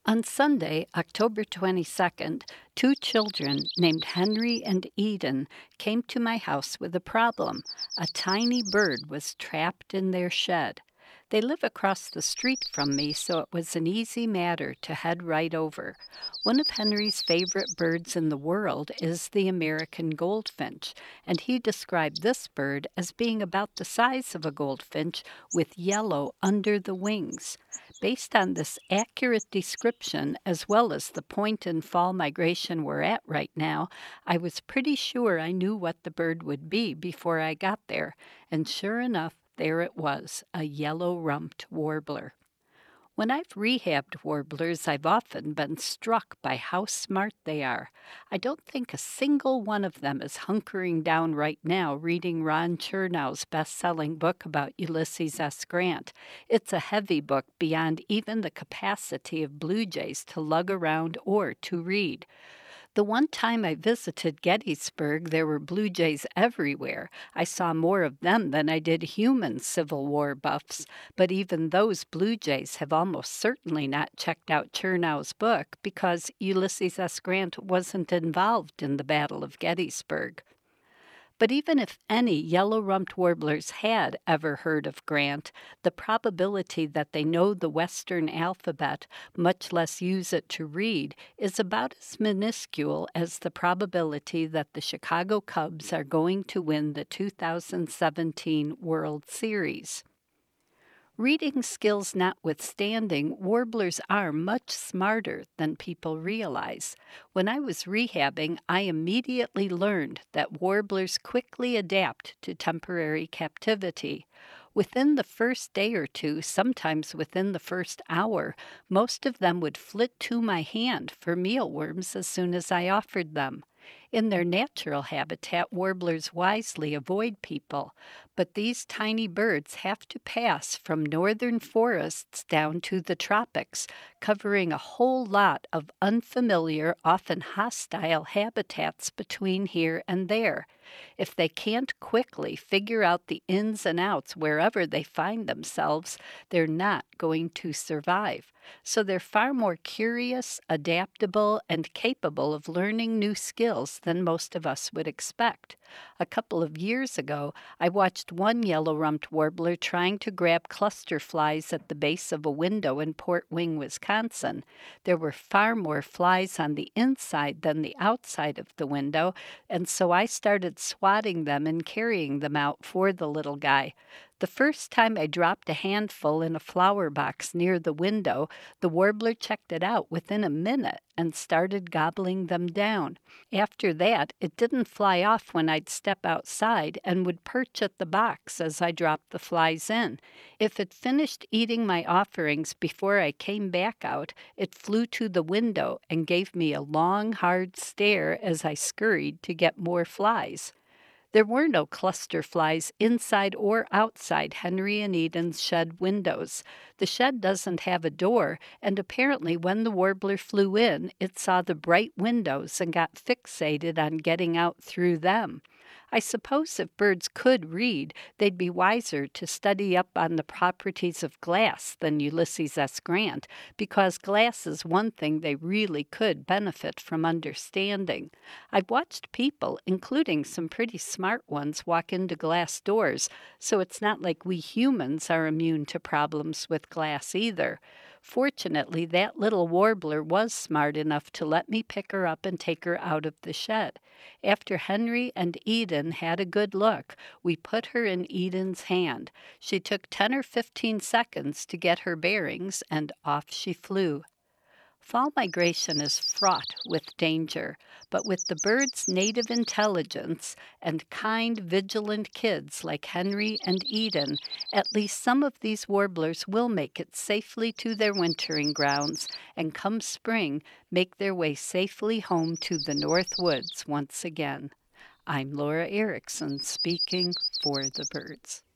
On Sunday, October 22nd, two children named Henry and Eden came to my house with a problem. A tiny bird was trapped in their shed. They live across the street from me, so it was an easy matter to head right over. One of Henry's favorite birds in the world is the American goldfinch, and he described this bird as being about the size of a goldfinch with yellow under the wings. Based on this accurate description, as well as the point in fall migration we're at right now, I was pretty sure I knew what the bird would be before I got there, and sure enough, there it was, a yellow-rumped warbler. When I've rehabbed warblers, I've often been struck by how smart they are. I don't think a single one of them is hunkering down right now reading Ron Chernow's best-selling book about Ulysses S. Grant. It's a heavy book beyond even the capacity of blue jays to lug around or to read. The one time I visited Gettysburg, there were blue jays everywhere. I saw more of them than I did human Civil War buffs, but even those blue jays have almost certainly not checked out Chernow's book because Ulysses S. Grant wasn't involved in the Battle of Gettysburg. But even if any yellow-rumped warblers had ever heard of Grant, the probability that they know the Western alphabet, much less use it to read, is about as minuscule as the probability that the Chicago Cubs are going to win the 2017 World Series. Reading skills notwithstanding, warblers are much smarter than people realize. When I was rehabbing, I immediately learned that warblers quickly adapt to temporary captivity. Within the first day or two, sometimes within the first hour, most of them would flit to my hand for mealworms as soon as I offered them. In their natural habitat, warblers wisely avoid people, but these tiny birds have to pass from northern forests down to the tropics, covering a whole lot of unfamiliar, often hostile habitats between here and there. If they can't quickly figure out the ins and outs wherever they find themselves, they're not going to survive. So they're far more curious, adaptable, and capable of learning new skills than most of us would expect. A couple of years ago, I watched one yellow-rumped warbler trying to grab cluster flies at the base of a window in Port Wing, Wisconsin. There were far more flies on the inside than the outside of the window, and so I started swatting them and carrying them out for the little guy. The first time I dropped a handful in a flower box near the window, the warbler checked it out within a minute and started gobbling them down. After that, it didn't fly off when I'd step outside and would perch at the box as I dropped the flies in. If it finished eating my offerings before I came back out, it flew to the window and gave me a long, hard stare as I scurried to get more flies. There were no cluster flies inside or outside Henry and Eden's shed windows. The shed doesn't have a door, and apparently when the warbler flew in, it saw the bright windows and got fixated on getting out through them. I suppose if birds could read, they'd be wiser to study up on the properties of glass than Ulysses S. Grant, because glass is one thing they really could benefit from understanding. I've watched people, including some pretty smart ones, walk into glass doors, so it's not like we humans are immune to problems with glass either. Fortunately, that little warbler was smart enough to let me pick her up and take her out of the shed. After Henry and Eden had a good look, we put her in Eden's hand. She took 10 or 15 seconds to get her bearings, and off she flew. Fall migration is fraught with danger, but with the bird's native intelligence and kind, vigilant kids like Henry and Eden, at least some of these warblers will make it safely to their wintering grounds and come spring make their way safely home to the North Woods once again. I'm Laura Erickson speaking for the birds.